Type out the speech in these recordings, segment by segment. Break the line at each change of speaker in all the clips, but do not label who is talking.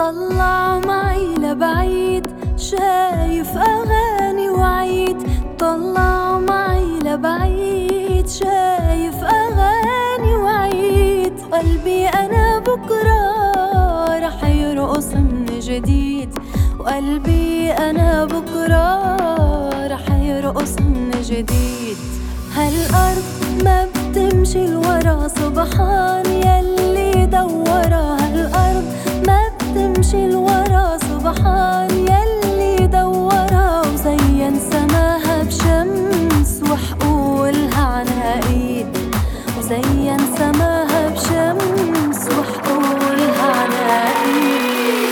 طلع معي لبعيد، شايف أغاني وعيد. طلع معي لبعيد، شايف أغاني وعيد. قلبي أنا بكرة رح يرقص من جديد، وقلبي أنا بكرة رح يرقص من جديد. هالأرض ما بتمشي لورا، سبحان يلي دورا. هالأرض ما بتمشي لورا، سبحان يلي دورا. وزين سماها بشمس وحقولها عناقيد، وزين سماها بشمس وحقولها عناقيد.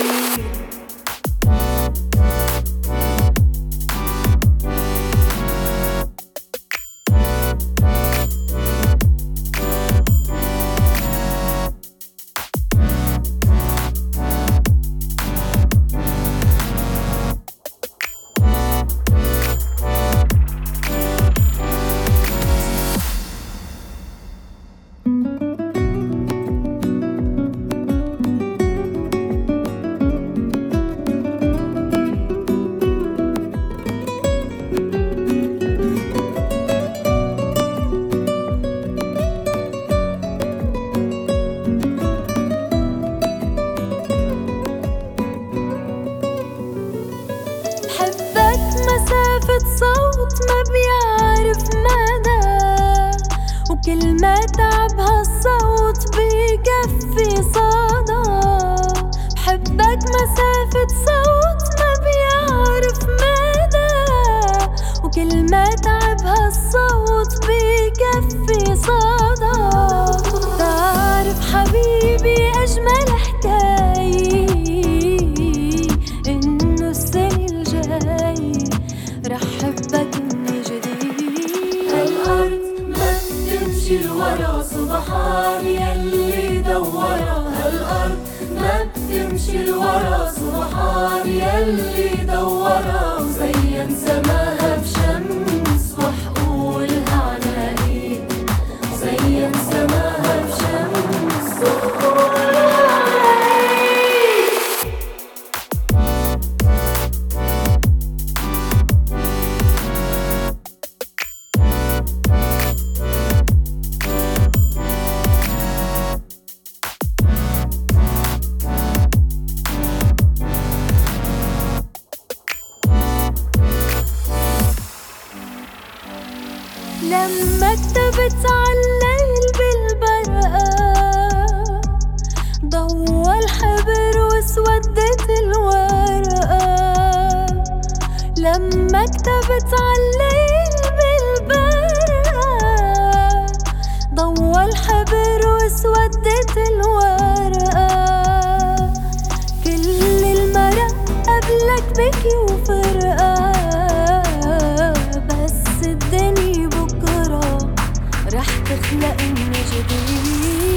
مسافة صوت ما بيعرف مدى، وكل ما تعب هالصوت بيكفي صدى. بحبك مسافة صوت ما بيعرف مدى، وكل ما تعب هالصوت بيكفي صدى. تعرف حبيبي أجمل حكاية، إنه السنة الجاي رح حبك من جديد.
هالأرض ما بتمشي لورا، سبحان يلي دورا. هالأرض ما بتمشي لورا، سبحان يلي دورا. وزين سماها بشمس وحقولها عناقيد، وزين سماها بشمس وحقولها عناقيد.
لما كتبت عالليل بالبرقة، ضوى الحبر واسودت الورقة. لما كتبت عالليل بالبرقة، ضوى الحبر واسودت الورقة. كل المرق قبلك بكي وفرقة، بس الدنيا بكرة رح تخلق من جديد.